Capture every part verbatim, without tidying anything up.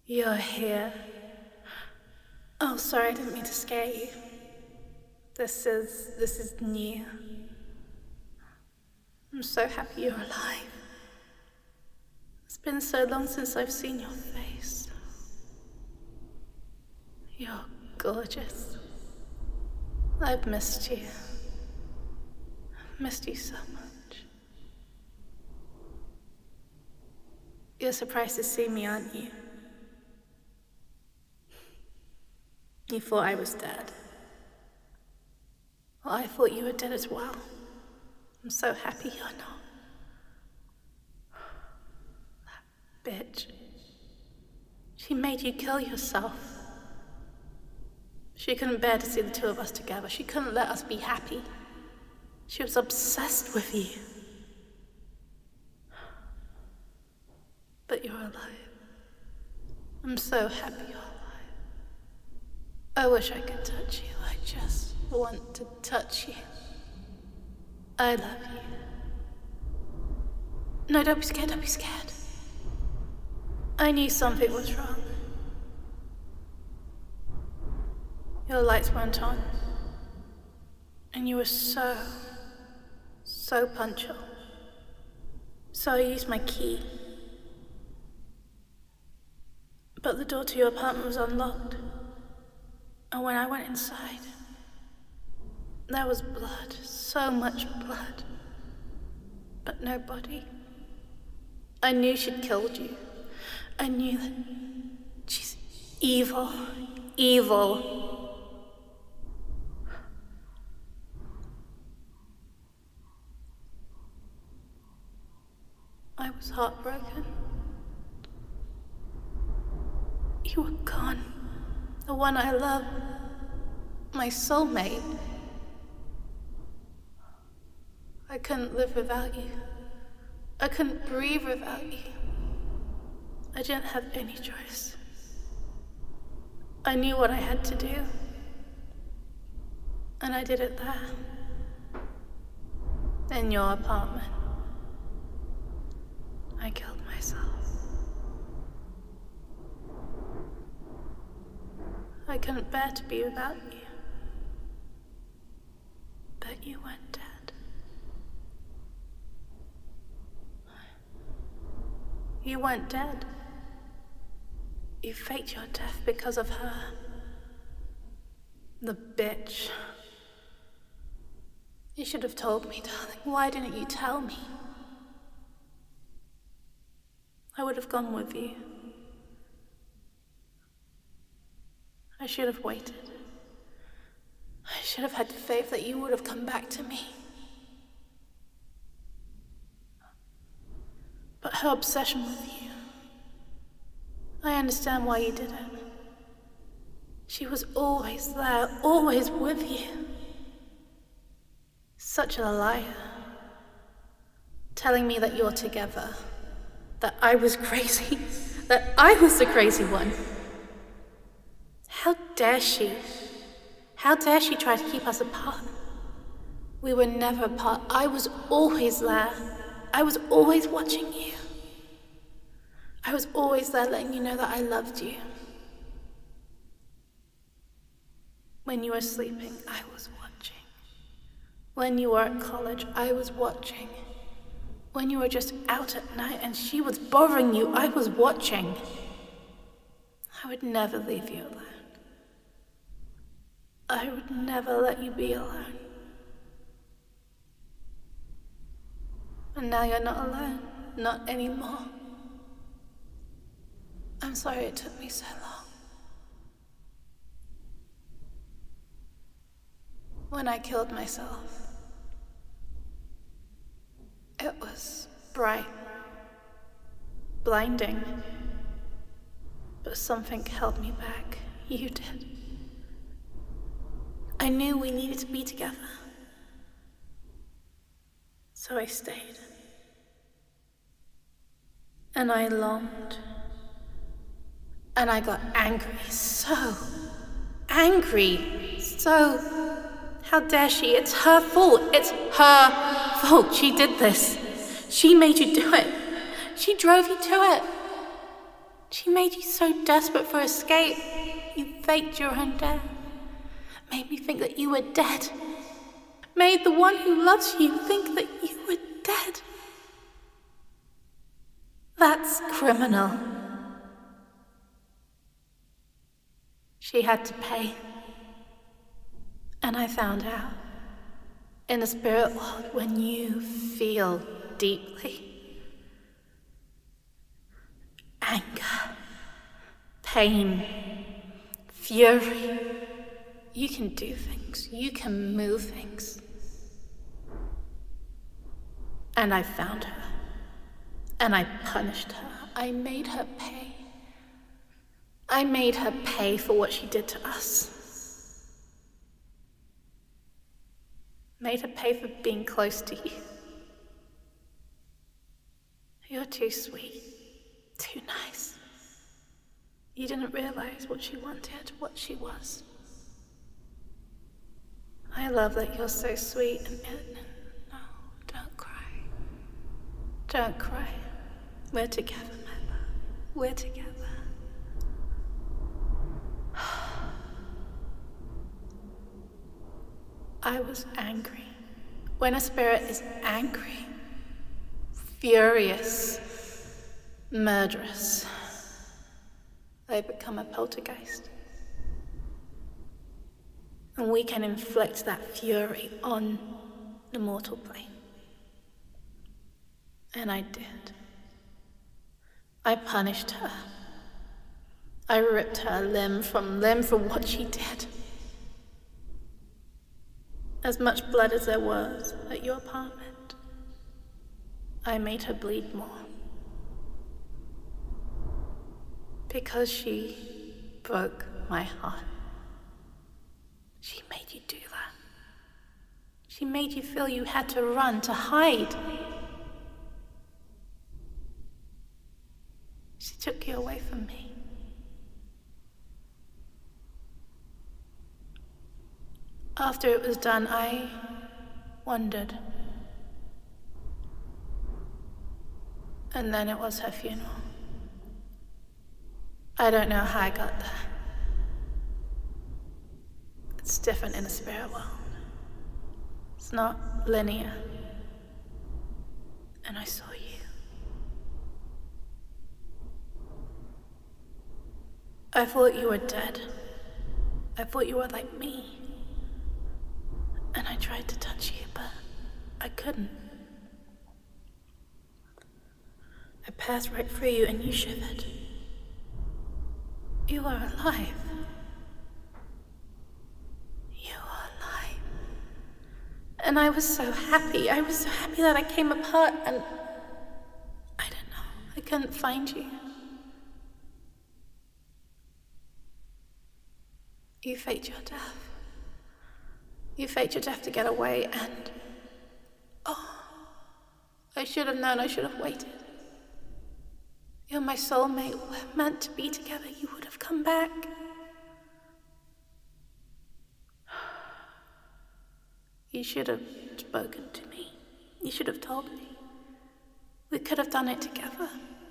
You're here. Oh, sorry, I didn't mean to scare you. This is... this is new. I'm so happy you're alive. It's been so long since I've seen your face. You're gorgeous. I've missed you. I've missed you so much. You're surprised to see me, aren't you? You thought I was dead. Well, I thought you were dead as well. I'm so happy you're not. That bitch. She made you kill yourself. She couldn't bear to see the two of us together. She couldn't let us be happy. She was obsessed with you. But you're alive. I'm so happy you're alive. I wish I could touch you. I just want to touch you. I love you. No, don't be scared, don't be scared. I knew something was wrong. Your lights weren't on. And you were so, so punctual. So I used my key. But the door to your apartment was unlocked. And when I went inside, there was blood, so much blood, but no body. I knew she'd killed you. I knew that she's evil, evil. I was heartbroken. You were gone. The one I love, my soulmate. I couldn't live without you. I couldn't breathe without you. I didn't have any choice. I knew what I had to do. And I did it there. In your apartment. I killed myself. I couldn't bear to be without you. But you weren't dead. You weren't dead. You faked your death because of her. The bitch. You should have told me, darling. Why didn't you tell me? I would have gone with you. I should have waited. I should have had faith that you would have come back to me. But her obsession with you, I understand why you did it. She was always there, always with you. Such a liar. Telling me that you're together, that I was crazy, that I was the crazy one. How dare she? How dare she try to keep us apart? We were never apart. I was always there. I was always watching you. I was always there letting you know that I loved you. When you were sleeping, I was watching. When you were at college, I was watching. When you were just out at night and she was bothering you, I was watching. I would never leave you alone. I would never let you be alone. And now you're not alone. Not anymore. I'm sorry it took me so long. When I killed myself, it was bright, blinding, but something held me back. You did. I knew we needed to be together. So I stayed. And I longed. And I got angry, so angry, so, how dare she? It's her fault, it's her fault. She did this. She made you do it. She drove you to it. She made you so desperate for escape, you faked your own death. Made me think that you were dead. Made the one who loves you think that you were dead. That's criminal. She had to pay. And I found out. In the spirit world, when you feel deeply, anger, pain, fury, you can do things, you can move things. And I found her, and I punished her. I made her pay. I made her pay for what she did to us. Made her pay for being close to you. You're too sweet, too nice. You didn't realize what she wanted, what she was. I love that you're so sweet and yet, no, don't cry. Don't cry. We're together, my love. We're together. I was angry. When a spirit is angry, furious, murderous, they become a poltergeist. And we can inflict that fury on the mortal plane. And I did. I punished her. I ripped her limb from limb for what she did. As much blood as there was at your apartment, I made her bleed more. Because she broke my heart. She made you do that. She made you feel you had to run, to hide. She took you away from me. After it was done, I wondered. And then it was her funeral. I don't know how I got there. It's different in the spirit world. It's not linear. And I saw you. I thought you were dead. I thought you were like me. And I tried to touch you, but I couldn't. I passed right through you and you shivered. You are alive. You are alive. And I was so happy. I was so happy that I came apart and I don't know. I couldn't find you. You faked your death. You faked your death to get away and... Oh, I should have known, I should have waited. You're my soulmate, we're meant to be together, you would have come back. You should have spoken to me. You should have told me. We could have done it together.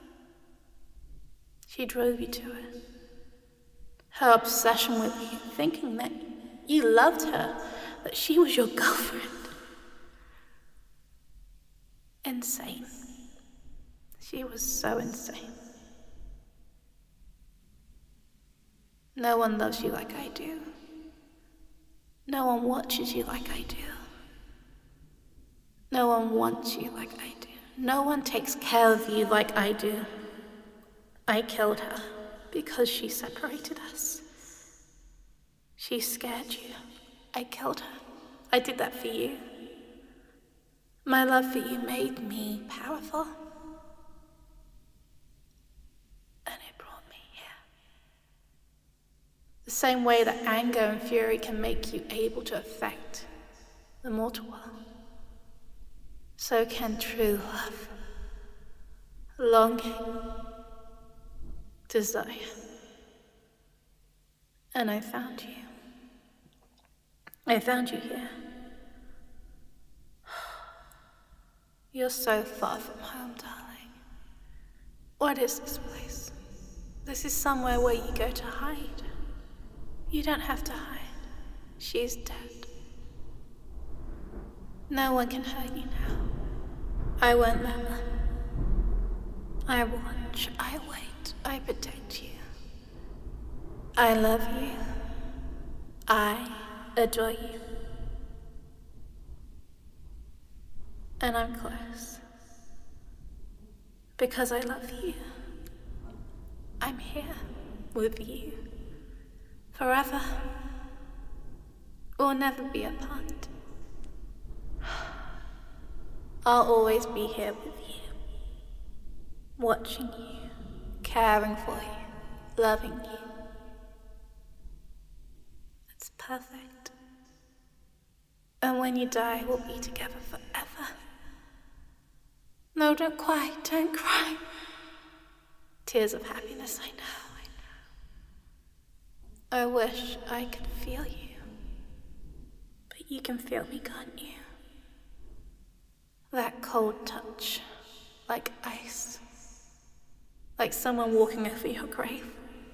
She drove you to it. Her obsession with you, thinking that you loved her, that she was your girlfriend. Insane. She was so insane. No one loves you like I do. No one watches you like I do. No one wants you like I do. No one takes care of you like I do. I killed her because she separated us. She scared you. I killed her. I did that for you. My love for you made me powerful. And it brought me here. The same way that anger and fury can make you able to affect the mortal world, so can true love, longing, desire. And I found you. I found you here. You're so far from home, darling. What is this place? This is somewhere where you go to hide. You don't have to hide. She's dead. No one can hurt you now. I won't let them. I watch, I wait, I protect you. I love you. I adore you. And I'm close. Because I love you. I'm here with you. Forever. We'll never be apart. I'll always be here with you. Watching you. Caring for you. Loving you. It's perfect. And when you die, we'll be together forever. No, don't cry, don't cry. Tears of happiness, I know, I know. I wish I could feel you. But you can feel me, can't you? That cold touch, like ice. Like someone walking over your grave.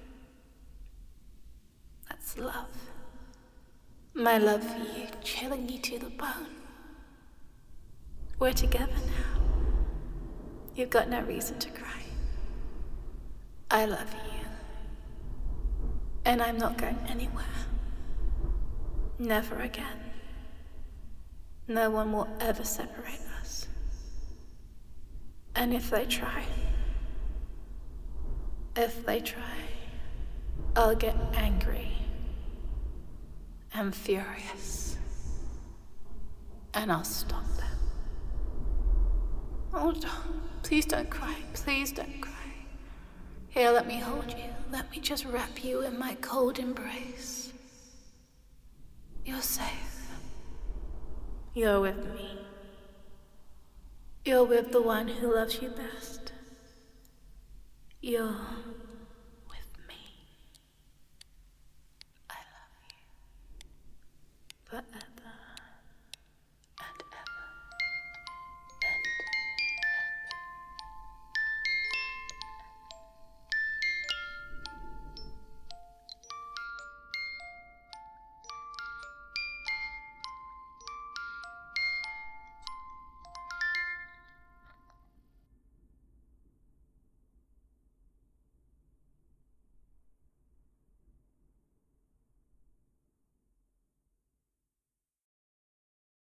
That's love. My love for you, chilling you to the bone. We're together now. You've got no reason to cry. I love you. And I'm not going anywhere. Never again. No one will ever separate us. And if they try, if they try, I'll get angry and furious. And I'll stop them. Oh, don't, please don't cry. Please don't cry. Here, let me hold you. Let me just wrap you in my cold embrace. You're safe. You're with me. You're with the one who loves you best. You're